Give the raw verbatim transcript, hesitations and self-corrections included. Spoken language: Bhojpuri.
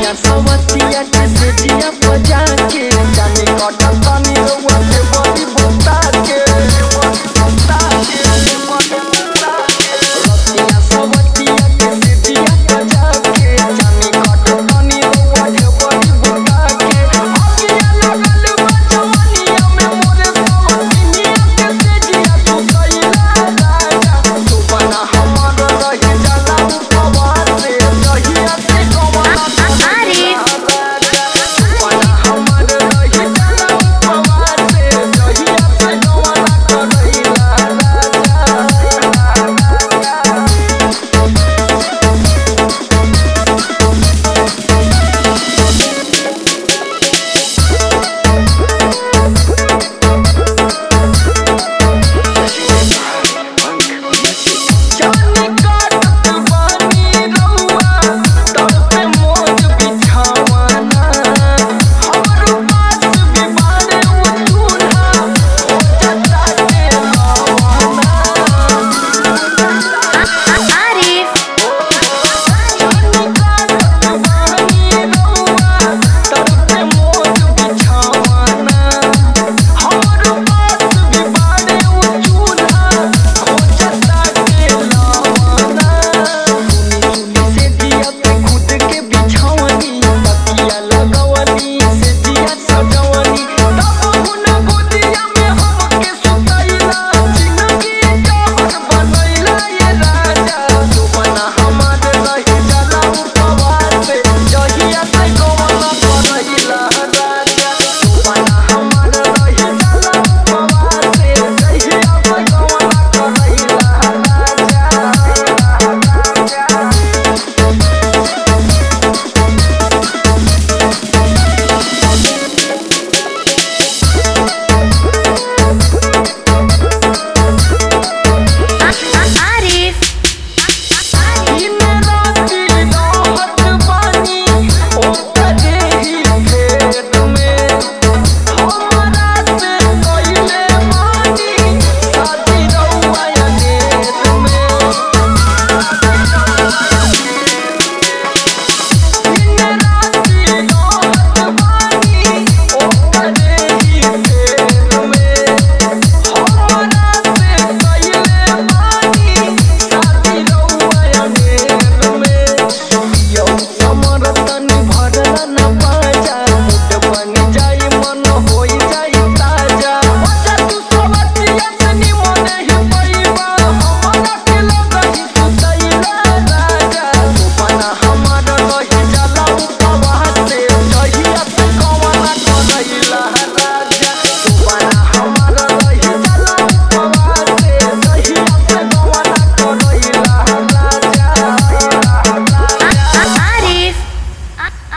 सवतिया के सेजिया बजा के जाने कटा पानी रउआ के बड़ी बुता के बुता के रतिया सवतिया के सेजिया बजा के जाने कटा पानी रउआ के बड़ी बुता के अगिया लगल बा जवानिया में मोरे सवतिया के सेजिया तू कइला राजा तू बना हमर रही जाला उपवास से रहिया से कवना